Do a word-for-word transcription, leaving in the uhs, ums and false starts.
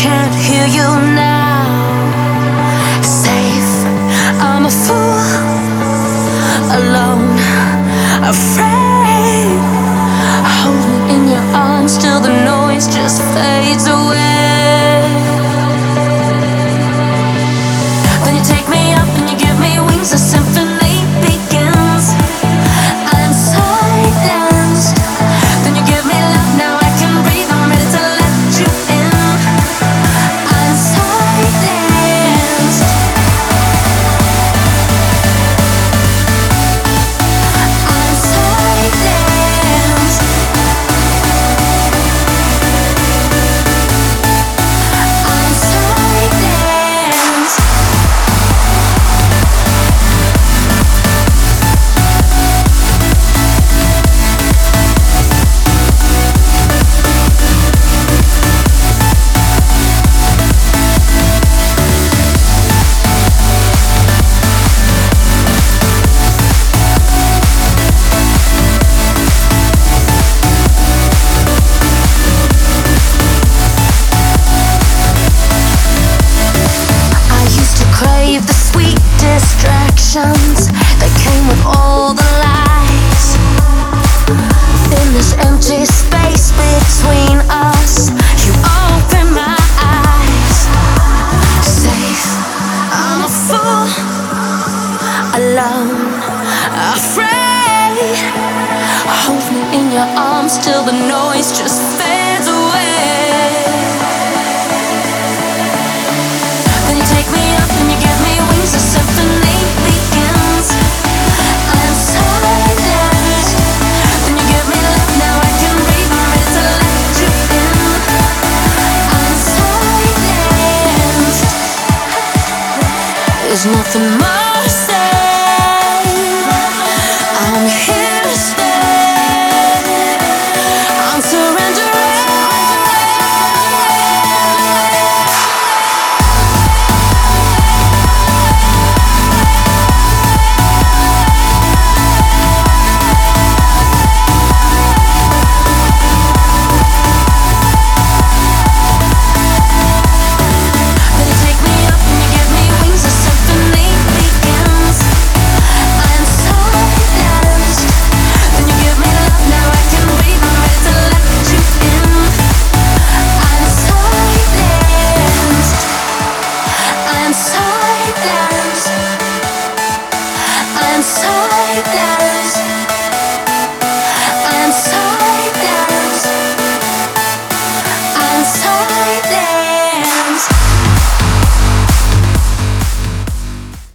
can't hear you now. Safe, I'm a fool, alone, afraid. Hold me in your arms till the noise just fades away. Then you take me up and you give me wings, a symphony begins. I'm silenced. Then you give me love, now I can breathe, I'm ready to let you in. I'm silenced. I'm silenced. I'm silenced. I used to crave the sweet distractions that came with all the lies. In this empty space between us, you open my eyes. Safe, I'm a fool, alone, afraid. Hold me in your arms till the noise just fades away. Then you take me up and you give me wings, a symphony begins. I'm silenced. Then you give me love, now I can breathe, I'm ready to let you in. I'm silenced. There's nothing more to say. I'm here to stay. I'm surrendering. Then you take me up and you give me wings, a symphony begins. I'm silenced. Then you give me love, now I can breathe, I'm ready to let you in. I'm silenced. I'm silenced. I'm silenced.